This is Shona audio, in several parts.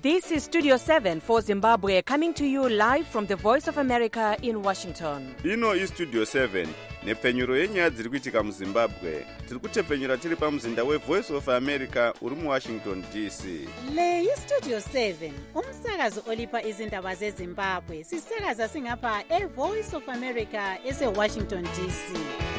This is Studio 7 for Zimbabwe, coming to you live from the Voice of America in Washington. Ino iStudio 7 nepfenyuro yenyaya dziri kuitika muZimbabwe. Tiri kutepfenyura tiri pamuzinda weVoice of America uri muWashington DC. Le iStudio 7 umsakazo olipa izindaba zeZimbabwe. Sisakaza singapha eVoice of America eseWashington DC.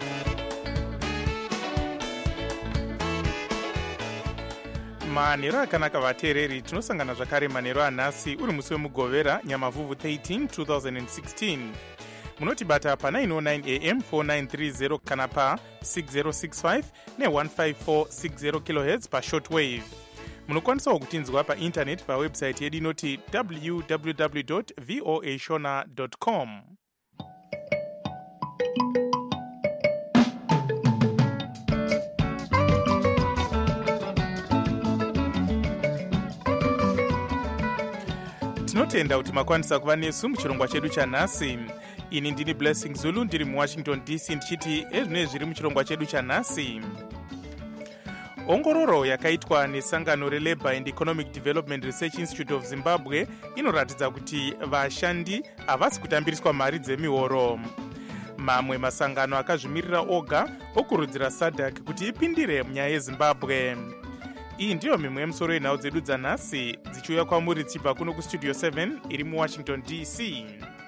manheru akanaka vateereri, tinosangana zvakare manheru anhasi uri musi wemugovera nyamavhuvhu 13 2016. munotibata pa909 am 4930 kana pa6065 ne15460 kHz pashortwave. munokwanisawo kutinzwa paintaneti pawebsite yedu inoti www.voashona.com. tinotenda kuti makwanisa kuva nesu muchirongwa chedu chanhasi. ini ndini Blessing Zulu ndiri muWashington DC ndichiti ezvinoi zviri muchirongwa chedu chanhasi. ongororo yakaitwa nesangano reLabour and Economic Development Research Institute of Zimbabwe inoratidza kuti vashandi havasi kutambiriswa mari dzemihoro. mamwe masangano akazvimirira oga okurudzira SADC kuti ipindire munyaya yeZimbabwe. iyi ndiyo mimwe yemusoro yenhau dzedu dzanhasi dzichiuya kwamuri tichibva kuno kustudio 7 iri muWashington DC.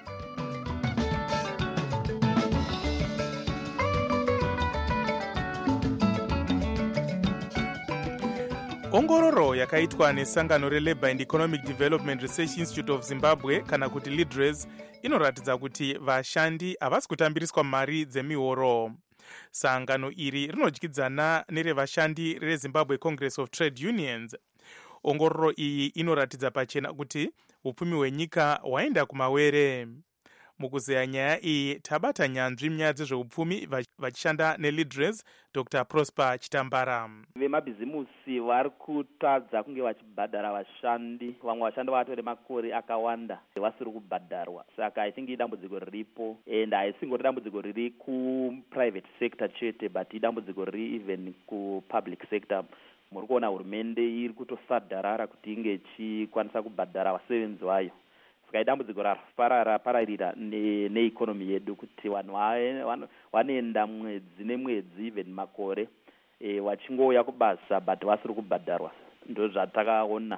ongororo yakaitwa nesangano reLabour and Economic Development Research Institute of Zimbabwe kana kuti LIDRES inoratidza kuti vashandi havasi kutambiriswa mari dzemihoro. sangano iri rinodyidzana nerevashandi reZimbabwe Congress of Trade Unions. ongororo iyi inoratidza pachena kuti upfumi hwenyika hwaenda kumawere. mukuzeya nyaya iyi tabata nyanzvi munyaya dzezveupfumi vachishanda neLIDRES, Dr. Prosper Chitambara. vemabhizimusi vari kutadza kunge vachibhadhara vashandi. vamwe vashandi vatore makore akawanda vasiri kubhadharwa, saka I think idambudziko riripo, and haisingori dambudziko riri kuprivate sector chete, but idambudziko riri even kupublic sector. muri kuona hurumende iri kutosadharara kuti inge ichikwanisa kubhadhara vasevenzi vayo. idambudziko rapararira neikonomi yedu kuti vanhu vanoenda mwedzi nemwedzi even makore vachingouya kubasa but vasiri kubhadharwa. ndo zvatakaona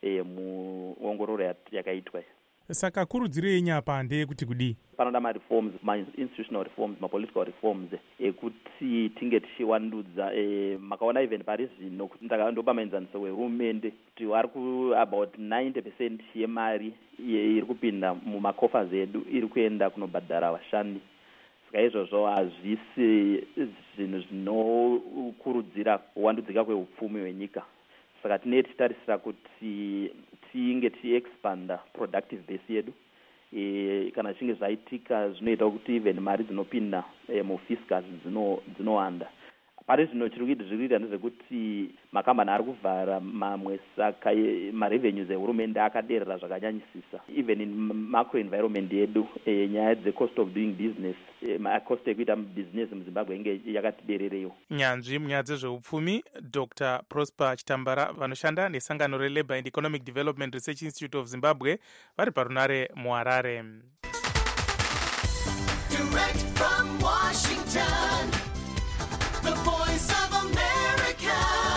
muongororo yakaitwa. saka kurudziro yenyu apa ndeyekuti kudii? panoda mareforms, ma-institutional reforms, ma-political reforms ekuti tinge tichiwandudza. makaona even pari zvino kuti ndopa maenzaniso wehurumende kuti vari about 90% yemari iri kupinda mumakofas edu iri kuenda kunobhadhara vashandi. saka izvozvo hazvisi zvinhu zvinokurudzira kuwandudzika kweupfumi hwenyika. saka tinee tichitarisira kuti tinge tichiexpanda productive base yedu. kana zvinge zvaitika zvinoita kuti even mari dzinopinda mufiscus dzinowanda. pari zvino zviri kuita ndezvekuti makambani ari kuvhara mamwe, saka marevenues ehurumende akaderera zvakanyanyisisa. even in macro environment yedu nyaya dzecost of doing business, cost ekuita business muZimbabwe inge yakati derereyo. nyanzvi munyaya dzezveupfumi Dr. Prosper Chitambara vanoshanda nesangano reLabour and Economic Development Research Institute of Zimbabwe vari parunare muHarare. Direct from Washington, the Voice of America,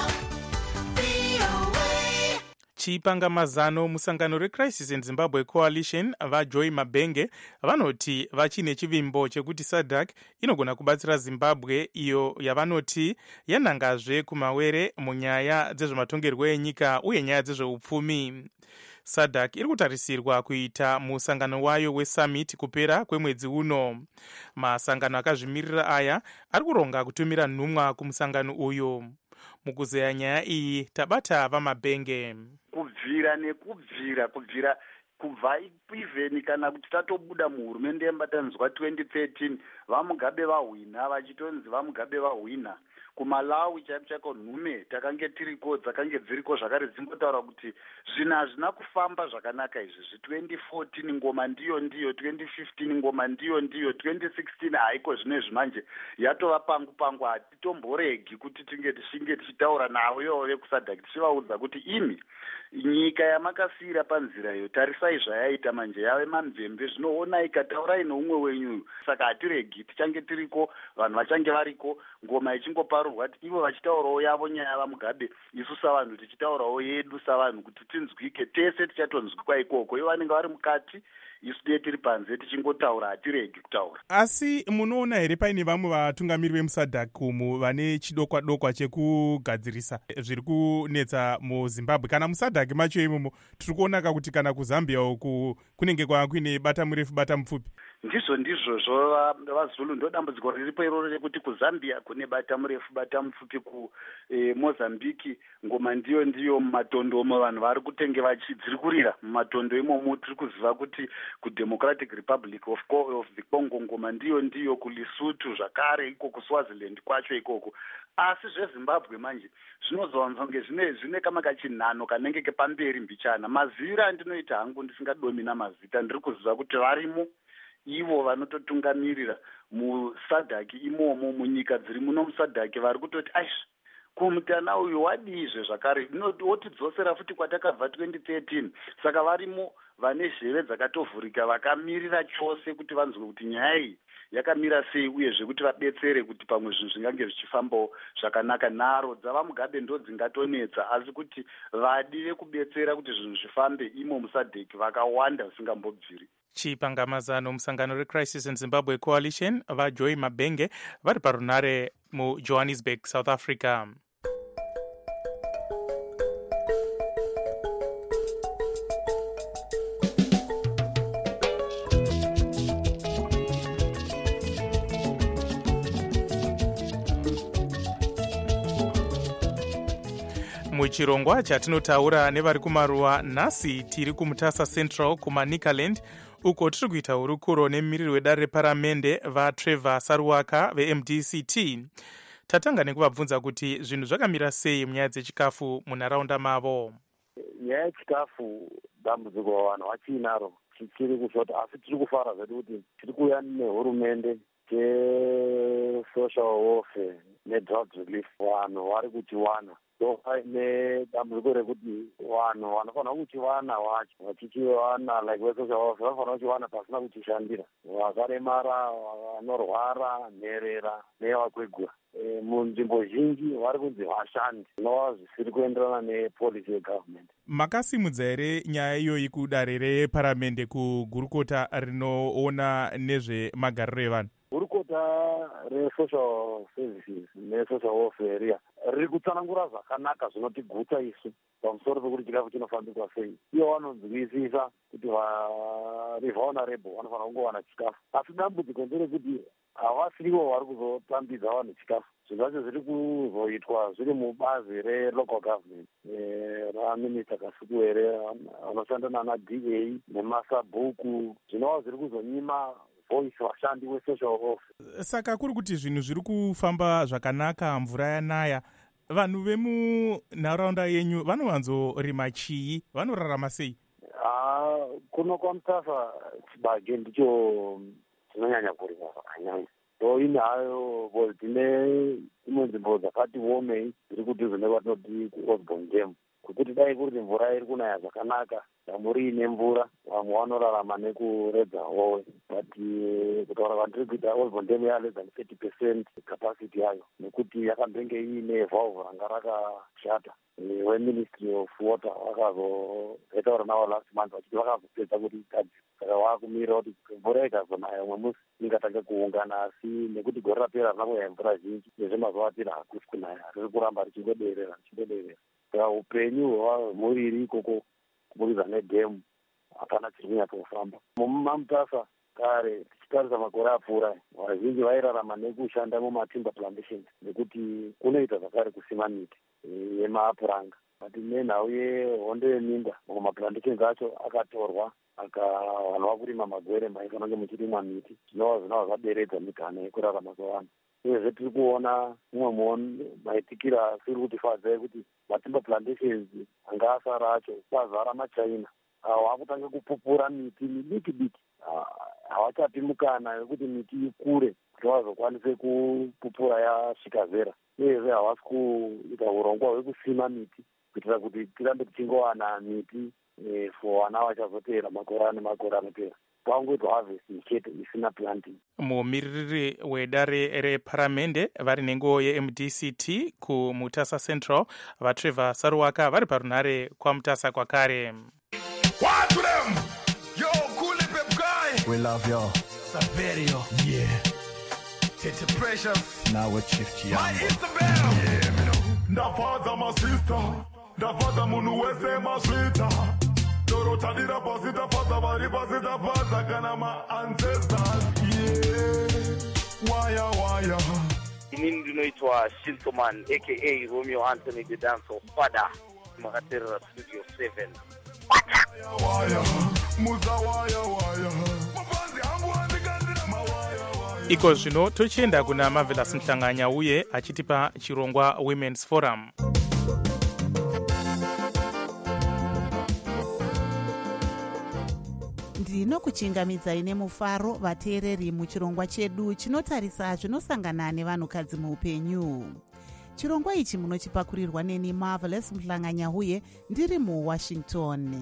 VOA. chipanga mazano musangano reCrisis in Zimbabwe Coalition vaJoy Mabenge vanoti vachine chivimbo chekuti SADC inogona kubatsira Zimbabwe iyo yavanoti yanangazve kumawere munyaya dzezvematongerwo enyika uye nyaya dzezveupfumi. SADC iri kutarisirwa kuita musangano wayo wesummit kupera kwemwedzi uno. masangano akazvimirira aya ari kuronga kutumira nhumwa kumusangano uyu. mukuzeya nyaya iyi tabata vaMabenge. kubvira kubva even kana kuti tatobuda muhurumende yembatanidzwa 2013 vamugabe vahwina vachitonzi vamugabe vahwina. kumalawi chaiko nhume takange tiriko dzakange dziriko zvakare dzimbotaura kuti zvinhu hazvina kufamba zvakanaka izvi. 2014 ngoma ndiyo 2015 ngoma ndiyo 2016 haiko zvinezvi manje yatova pangu hatitomboregi kuti tinge tichitaura navo ivo vekuSADC tichivaudza kuti imi nyika yamakasiyira panzira iyo tarisai zvayaita manje yave mamvemve zvinoona ikataurai neumwe wenyu saka hatiregi tichange tiriko vanhu vachange variko ngoma ichingoparurwa kuti ivo vachitaurawo yavo nyaya vamugabe isu savanhu tichitaurawo yedu savanhu kuti tinzwike tese tichatonzwikwa ikoko ivo vanenge vari mukati isu dee tiri panze tichingotaura hatiregi kutaura. Asi munoona here paine vamwe vatungamiri vemusadhak umu vane chidokwa dokwa chekugadzirisa zviri kunetsa muzimbabwe kana musadhak macho imomo tiri kuona kuti kana kuzambia uku kunenge kwava kuine bata murefu bata mupfupi? Ndizvozvo vazulu ndo dambudziko riripo iroro rekuti kuzambia kune bata murefu bata mupfupi, kumozambiki ngoma ndiyo mumatondo omo vanhu vari kutenge vachidzirikurira mumatondo imomo. Tiri kuziva kuti kudemocratic republic of the congo ngoma ndiyo kuLesotho zvakare iko kuSwaziland kwacho ikoko. Asi zvezimbabwe manje zvinozowanzonge zvine kama kachinhano kanenge kepamberi mbichana. Maziviro andinoita hangu ndisingadomi namazita ndiri kuziva kuti varimo ivo vanototungamirira musadhaki imomo munyika dziri muno musadhaki vari kutoti aish kumutana uyu wadizve zvakare wotidzosera futi kwatakabva 2013. Saka varimo vane zheve dzakatovhurika vakamirira chose kuti vanzwe kuti nyaya iyi yakamira sei uyezve kuti vabetsere kuti pamwe zvinhu zvingange zvichifambawo zvakanaka. nharo dzavamugabe ndo dzingatonetsa asi kuti vadi vekubetsera kuti zvinhu zvifambe imo musadheki vakawanda zvisingambobviri. Chipangamazano musangano reCrisis in Zimbabwe Coalition vaJoy Mabenge vari parunare muJohannesburg, South Africa. Muchirongwa chatinotaura nevari kumaruwa nhasi tiri kumutasa Central kumaNicaland uko tiri kuita hurukuro nemumiriri wedare reparamende vaTrevor Saruwaka veMDCT. Tatanga nekuvabvunza kuti zvinhu zvakamira sei munyaya dzechikafu munharaunda mavo. Nyaya yechikafu dambudziko vanhu vachinaro chiri kushota, asi tiri kufara zvedu kuti tiri kuuya nehurumende social welfare nedrug relief. Vanhu vari kuchiwana paine dambudziko rekuti vanhu vanofanira kuchiwana wacho vachichiwana like vesocial welfare vanofanira kuchiwana pasina kuchishandira. Vakaremara, vanorwara, nherera nevakwegura munzvimbo zhinji vari kunzi vashandi zvinova zvisiri kuenderana nepolicy yegovernment. Makasimudza here nyaya iyoyi kudare reparamende kugurukota rinoona nezvemagariro evanhu? Gurukota resocial services nesocial welfare riya riri kutsanangura zvakanaka zvinotigutsa isu pamusoro pekuti chikafu chinofambiswa sei. Iyo vanonzwisisa kuti varivulnerable vanofanira kungowana chikafu, asi dambudziko nderekuti havasirivo vari kuzotambidza vanhu chikafu. Zvinhu zvacho zviri kuzoitwa zviri mubazi relocal government raminista Kasukuwere vanoshanda nana DA nemasabhuku, zvinova zviri kuzonyima voice vashandi wesocial welfare. Saka kuri kuti zvinhu zviri kufamba zvakanaka, mvura yanaya, vanhu vemunharaunda yenyu vanovanzorima chii, vanorarama sei? Kuno kwaMutasa chibage ndicho chinonyanya kurima zvakanyanya. Ine hayo tine imwe nzvimbo dzakati womei dziri kudhuze nekwatinoti kuOsborn Dam, kuti dai kuti mvura iri kunaya zvakanaka, damu riine mvura, vamwe vanorarama nekuredza howe. But kutaura kwandiri kuita Osborn Dam ya less than 30% capacity yayo, nekuti yakambenge iine valve ranga rakashata. weMinistry of Water vakazoitaura navo last month vachiti vakazopedza kuti ikadzi. Saka vakumira kuti mvura ikazonaya umwe musi ingatange kuungana, asi nekuti gore rapera harina kuya mvura zhinji nezvemazuva atiri hakusi kunaya, riri kuramba richingoderera. Saka upenyu hwemhuri ikoko kuburikidza nedhemu hapana chiri kunyatsofamba. MuMamutasa kare tichitarisa makore apfuura, vazhinji vairarama nekushanda mumatimber plantations nekuti kunoita zvakare kusima miti yemapuranga. But nenhau yehondo yeminda mamwe maplantations acho akatorwa vanhu vakurima magwere maifanonge muchirimwa miti, zvinova zvaderedza migana yekurarama kwevanhu. Uyezve tiri kuona mumwe maitikira tiri kutifadza ekuti matimber plantations anga asara acho kwazara machaina vakutanga kupupura miti midiki, havachapi mukana wekuti miti ikure kuti vazokwanise kupupura yasvika zera. Uyezve havasi kuita urongwa hwekusima miti kuitira kuti tirambe tichingowana miti for vana vachazotera makore nemakore anopera. Pangoitwa harvest chete isina planting. Mumiriri wedare reparamende vari nenguo yeMDCT kuMutasa Central vaTrevor Saruwaka vari parunhare kwaMutasa kwakare. What to them? Yo, cool pep guy. We love you. Saverio. Yeah. Tete Precious. Now we're Chief Chiambo. My Isabel. Yeah, me know. Ndafaza my sister. Ndafaza munu wese my sweeter. Dorota dira posita faza bari posita faza kana my ancestors. Yeah. Waya. Inini ndinoitwa Shintoman aka Romeo Anthony the Dancer Father. Makatera Studio 7. Iko zvino tochienda kuna Marvelous Mhlanganya uye achitipa chirongwa Women's Forum. Ndinokuchingamidzai nemufaro vateereri muchirongwa chedu chinotarisa zvinosangana nevanhukadzi muupenyu. Chirongwa ichi munochipakurirwa neni Marvelous Mhlanganya uye ndiri muWashington.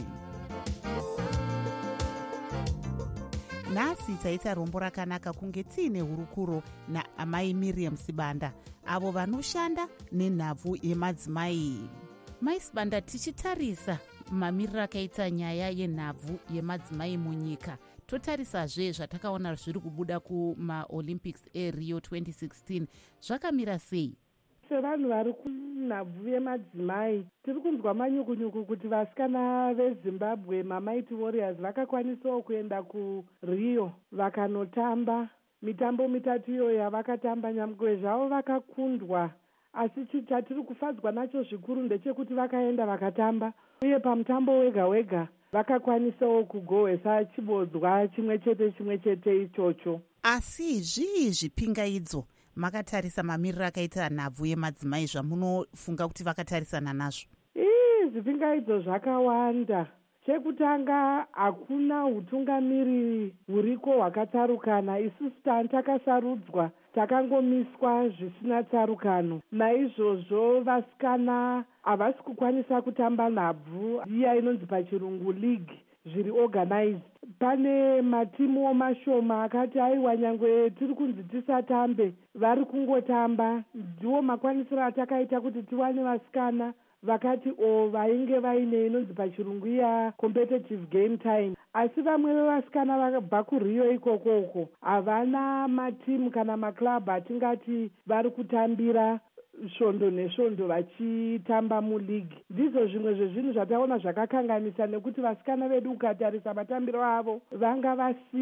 Nhasi taita rombo rakanaka kunge tiine hurukuro naamai Miriam Sibanda avo vanoshanda nenhabvu yemadzimai. Mai Sibanda, tichitarisa mamiriro akaita nyaya yenhabvu yemadzimai munyika, totarisazve zvatakaona zviri kubuda kumaolympics eRio 2016, zvakamira sei? Sevanhu vari kunhabvu yemadzimai tiri kunzwa manyukunyuku kuti vasikana veZimbabwe maMighty Warriors vakakwanisawo kuenda kuRio vakanotamba mitambo mitatu iyo yavakatamba. Nyamwe zvavo vakakundwa, asi chatiri kufadzwa nacho zvikuru ndechekuti vakaenda vakatamba, uye pamutambo wega wega vakakwanisawo kugohwesa chibodzwa chimwe chete ichocho. Asi zvii zvipingaidzo makatarisa mamiriro akaita nhabvu yemadzimai zvamunofunga kuti vakatarisana nazvo? Zvipingaidzo zvakawanda. Chekutanga, hakuna utungamiri huriko hwakatsarukana. Isusu takasarudzwa takangomiswa zvisina tsarukano. Naizvozvo vasikana havasi kukwanisa kutamba nhabvu iya inonzi pachirungu league zviri organized. Pane matimu mashoma akati aiwa nyangwe tiri kunzi tisatambe vari kungotamba. Ndiwo makwanisiro atakaita kuti tiwane vasikana vakati vainge vaine inonzi pachirungu iya competitive game time. Asi vamwe vevasikana vakabva kuRio ikoko havana matimu kana maklabhu atingati vari kutambira svondo nesvondo vachitamba muleague. Ndizvo zvimwe zvezvinhu zvataona zvakakanganisa, nekuti vasikana vedu ukatarisa matambiro avo vanga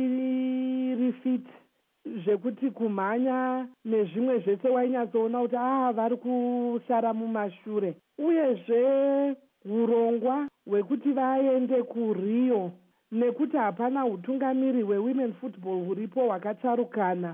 vasiri fit zvekuti kumhanya nezvimwe zvese wainyatsoona kuti vari kusara mumashure. Uyezve urongwa hwekuti vaende kuRio, nekuti hapana utungamiri hwewomen football huripo hwakatsarukana.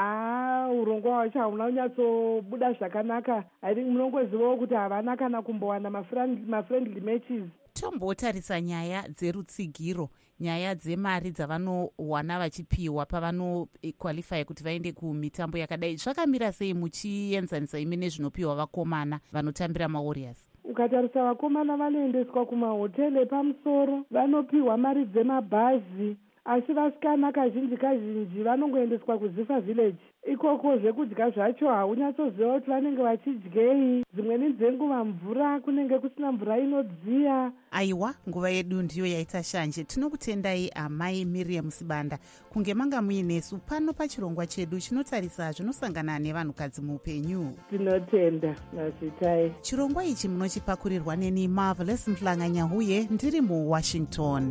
Urongwa hwacho hauna kunyatsobuda zvakanaka. I think munongozivawo kuti havana kana kumbowana mafriendly matches. Tombotarisa nyaya dzerutsigiro, nyaya dzemari dzavanowana vachipiwa pavanoqualify kuti vaende kumitambo yakadai. Zvakamira sei muchienzanisa imi nezvinopiwa vakomana vanotambira maWarriors? Ukatarisa vakomana vanoendeswa kumahoteli epamusoro, vanopiwa mari dzemabhazi, asi vasikana kazhinji vanongoendeswa kuZifa village. Ikoko zvekudya zvacho haunyatsoziva kuti vanenge vachidyei. Dzimweni dzenguva mvura kunenge kusina mvura inodziya. Aiwa, nguva yedu ndiyo yaita shanje. Tinokutendai amai Miriam Sibanda kunge manga muinesu pano pachirongwa chedu chinotarisa zvinosangana nevanhukadzi muupenyu. Tinotenda nazitai. Chirongwa ichi munochipakurirwa neni Marvelous Mhlanganya uye ndiri muWashington.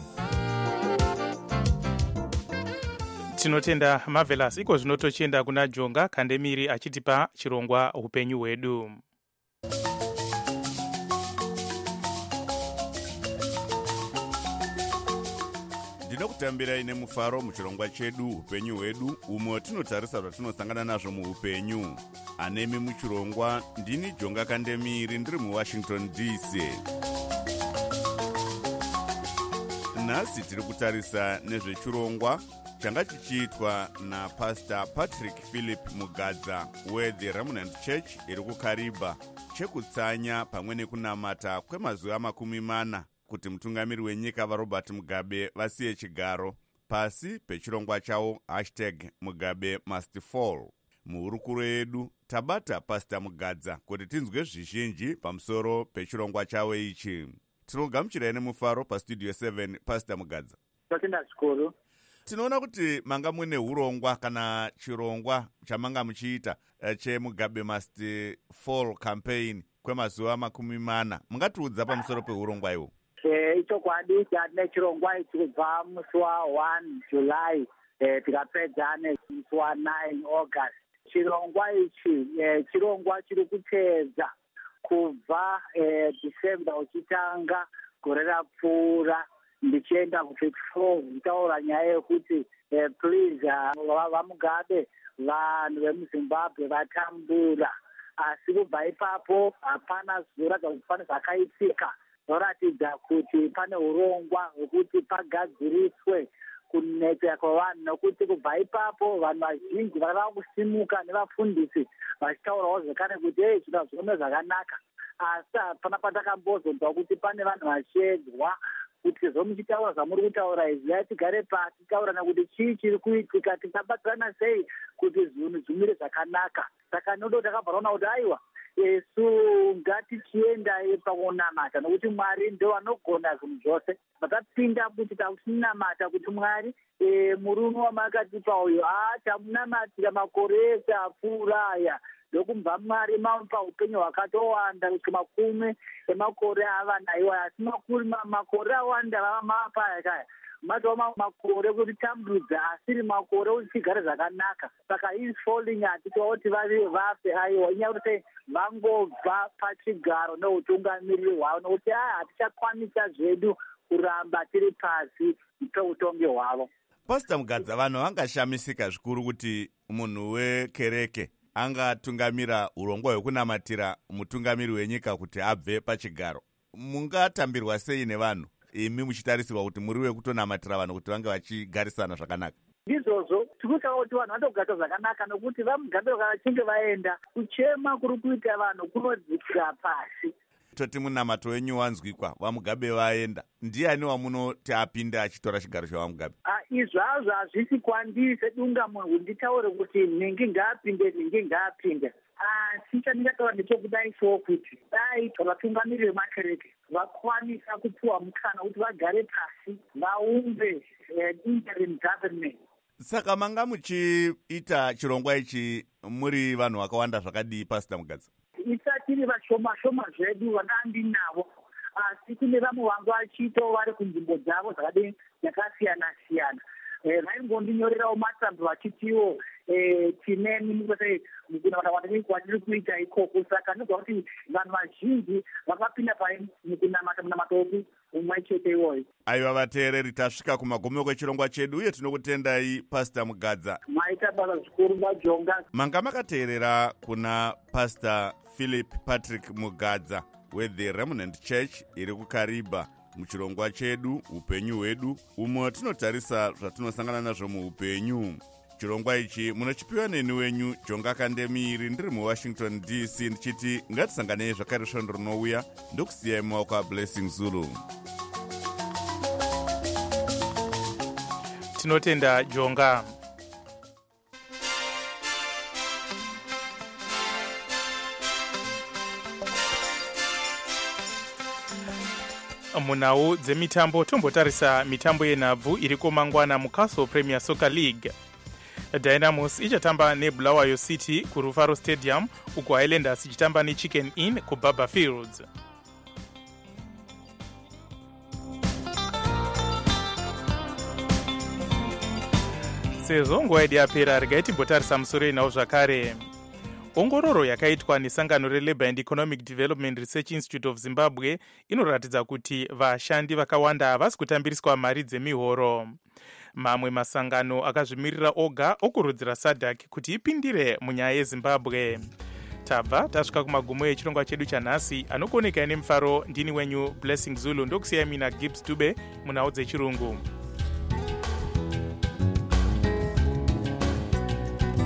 Tinotenda Marvelous. Iko zvino tochienda kuna Jonga Kandemiri achitipa chirongwa upenyu hwedu. Ndinokutambirai nemufaro muchirongwa chedu upenyu hwedu, umwe tinotarisa zvatinosangana nazvo muupenyu. Anemi muchirongwa ndini Jonga Kandemiri, ndiri muWashington DC. Nhasi tiri kutarisa nezvechirongwa changa chichiitwa naPastor Patrick Philip Mugadza weThe Remnant Church iri kuKariba chekutsanya pamwe nekunamata kwemazuva 40 kuti mutungamiri wenyika vaRobert Mugabe vasiye chigaro pasi pechirongwa chavo #Mugabe must fall. Muhurukuro yedu tabata Pastor Mugadza kuti tinzwe zvizhinji pamusoro pechirongwa chavo ichi. Tinogamuchirai nemufaro pastudio 7 Pastor Mugadza. Totenda zvikuru. Tinoona kuti manga mune urongwa kana chirongwa chamanga muchiita cheMugabe must fall campaign kwemazuva 40. Mungatiudza pamusoro peurongwa iwo? Ichokwadi tine chirongwa ichi kubva musi wa1 July tikapedza nemusi wa9 August. Chirongwa ichi chirongwa chiri kuteedza kubva December uchitanga gore rapfuura ndichienda ku24 nditaura nyaya yekuti please vaMugabe vanhu vemuZimbabwe vatambura, asi kubva ipapo hapana zvizoratidza kuti pane zvakaitika zvoratidza kuti pane urongwa hwekuti pagadziriswe kunetseka kwavanhu, nokuti kubva ipapo vanhu vazhinji vava kusimuka nevafundisi vachitaurawo zvekare kuti zviro zvinome zvakanaka, asi hapana patakambozonzwa kuti pane vanhu vachiedzwa kuti zvomuchitaura zvamuri kutaura izvi tigare pasi taurana kuti chii chiri kuitika, tisabatsirana sei kuti zvinhu zvimire zvakanaka. Saka nodo takabvaraona kuti aiwa isu ngatichienda pakunamata nokuti Mwari ndo vanogona zvinhu zvose. Vatapinda kuti takutinamata kuti Mwari murume wamakatipa uyu tamunamatira makore ese apfuura aya ndokumva Mwari mamupa upenyu hwakatowanda kusvika 10 emakore ava naiwa, asi makore awanda vava mapa kaya matova makore kuti tambudza asiri makore kuti tigare zvakanaka. Saka is falling hatitoa kuti vafe aiwa inyaya kuti vangobva pachigaro neutungamiriri hwavo nokuti hatichakwanisa zvedu kuramba tiri pasi peutongi hwavo. Pastor Mugadza, vanhu vangashamisika zvikuru kuti munhu wekereke angatungamira urongwa hwekunamatira mutungamiri wenyika kuti abve pachigaro. Mungatambirwa sei nevanhu imi muchitarisirwa kuti muri wekutonamatira vanhu kuti vange vachigarisana zvakanaka? Izvozvo tikutaura kuti vanhu vanogara zvakanaka nokuti vaMugabe vachinge vaenda kuchema kuri kuita vanhu kunodzikira pasi. Toti munamato wenyu wanzwikwa vaMugabe vaenda, ndiani wamunoti apinde achitora chigaro chevaMugabe? Izvazvo hazvisi kwandiri sedunga munhu nditaure kuti nhingi ngaapinde. Chichandingataura ndechokudai so kuti dai vatungamiri vemakereke vakwanisa kupiwa mukana kuti vagare pasi vaumbe interim government. Saka manga muchiita chirongwa ichi muri vanhu vakawanda zvakadii Pastor Mugadza? Isatiri vashoma zvedu vandandinavo, asi kune vamwe vangu vachito vari kunzvimbo dzavo dzakadii yakasiyana-siyana. Vaingondinyorerawo matsambo vachitiwo tineni kwatiri kuita ikoko. Saka ndinogwa kuti vanhu vazhinji vakapinda munamata upi umwe chete iwoyo. Aiwa vateereri, tasvika kumagumiro kwechirongwa chedu uye tinokutendai Pastor Mugadza. Maita basa zvikuru vajonga. Manga makateerera kuna Pastor Philip Patrick Mugadza weThe Remnant Church iri kuKariba muchirongwa chedu upenyu hwedu, umwe tinotarisa zvatinosangana nazvo muupenyu. Chirongwa ichi munochipiwa neni wenyu Jonga Kandemiri, ndiri muWashington DC, ndichiti ngatisanganei zvakare svondo rinouya. Ndokusiyai mumaoko aBlessing Zulu. Tinotenda Jonga. Munhau dzemitambo tombotarisa mitambo yenhabvu iriko mangwana muCastle Premier Soccer League. Dynamos ichatamba neBulawayo City kuRufaro Stadium, uko Highlanders ichitamba neChicken Inn kuBaba Fields. Sezvo nguva yedu yapera, regai timbotarisa musoro inawo zvakare. Ongororo yakaitwa nesangano reLabour and Economic Development Research Institute of Zimbabwe inoratidza kuti vashandi vakawanda havasi kutambiriswa mari dzemihoro. Mamwe masangano akazvimirira oga okurudzira SADC kuti ipindire munyaya yeZimbabwe. Tabva tasvika kumagumo echirongwa chedu chanhasi. Anokuonekai nemufaro ndini wenyu Blessing Zulu, ndokusiyai mina Gibbs Dube munhau dzechirungu.